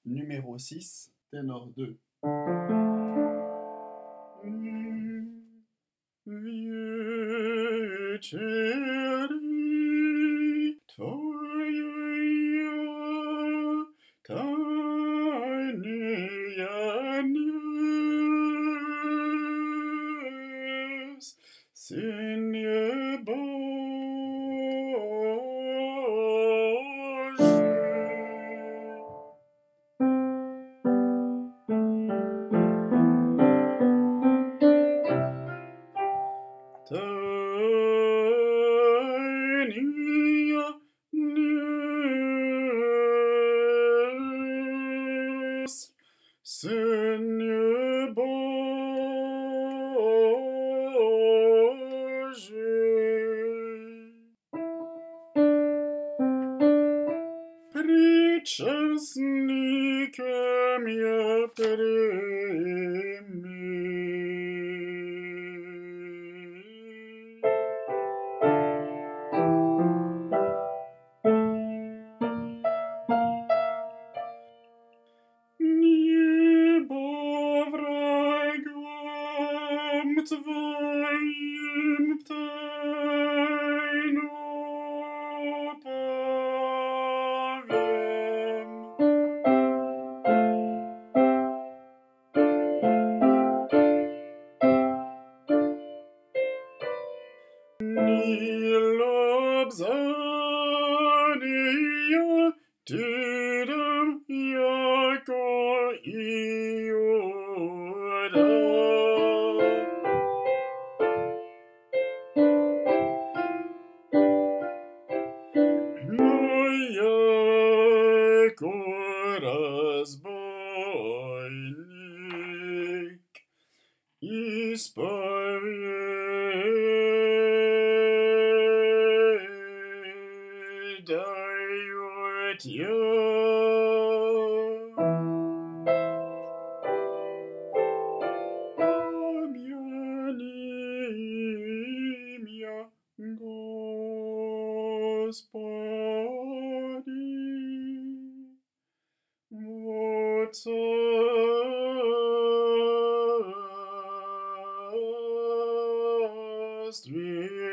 Numéro 6, ténor 2. Wieczeri Twoje tajne niebios, Synie Boży. Tajnia niebos, Synie Boży. Причастником я прими. Небо врагам Твоим тайну повем. Ни лобзания Тидам яко Иуда. Но яко разбойник исповедает я. Помяни меня, Господи, в Царстве